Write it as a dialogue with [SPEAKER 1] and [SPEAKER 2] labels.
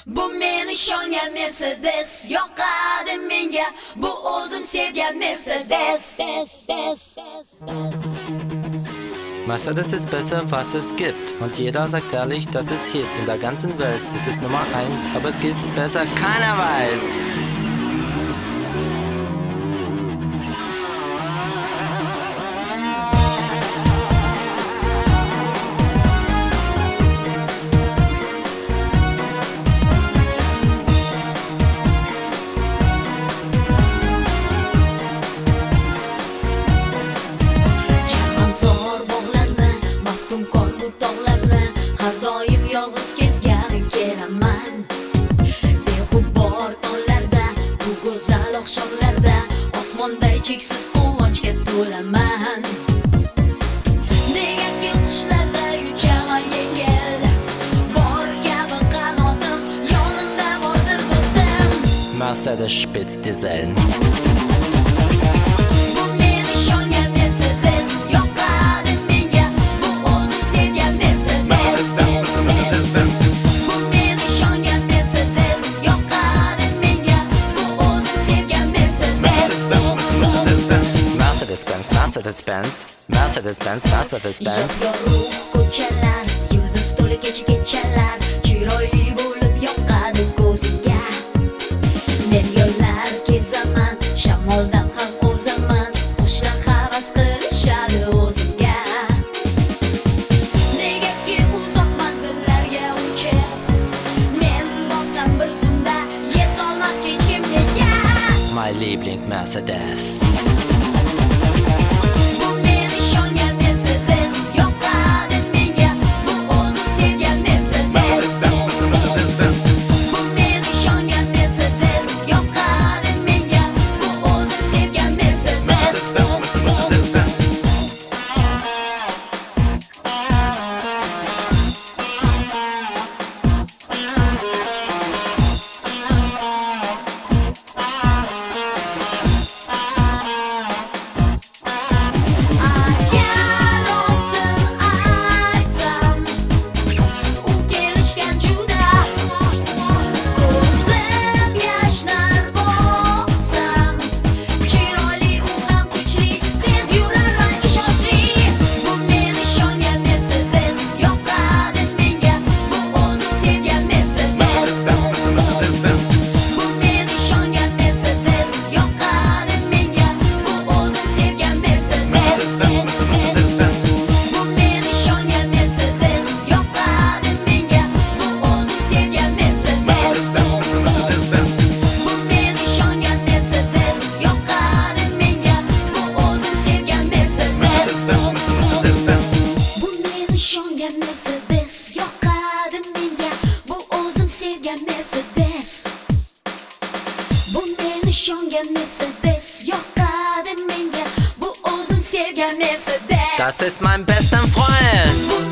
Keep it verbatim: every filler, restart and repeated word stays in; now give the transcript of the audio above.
[SPEAKER 1] Bu men ishongan Mercedes, yoqadi menga bu o'zim sevgan Mercedes.
[SPEAKER 2] Mercedes ist besser, was es gibt. Und jeder sagt ehrlich, das ist Hit. In der ganzen Welt ist es Nummer eins, aber es geht besser, keiner weiß.
[SPEAKER 1] Cheksiz quvonchga to'laman. Negaki qushlarda uchaman yengil, bor kabi qanotim yonimda bordir do'stim.
[SPEAKER 2] Mercedes spitzt die Sellen. Mercedes-Benz, Mercedes-Benz, Mercedes-Benz.
[SPEAKER 1] Yorug' ko'chalar, yulduz to'la kecha-kechalar, chiroyli bo'lib yoqadi ko'zimga. Men yo'llar kezaman, shamoldan ham o'zaman, qushlar havas qilishadi o'zimga. Negaki uzoq manzillarga uchib, men borsam bir zumda yetolmas hech kim menga.
[SPEAKER 2] My Liebling Mercedes. Mercedes, yoqadi menga bu o'zim sevgan Mercedes. Bu men ishongan Mercedes, yoqadi menga bu o'zim sevgan Mercedes. Das ist mein bester Freund.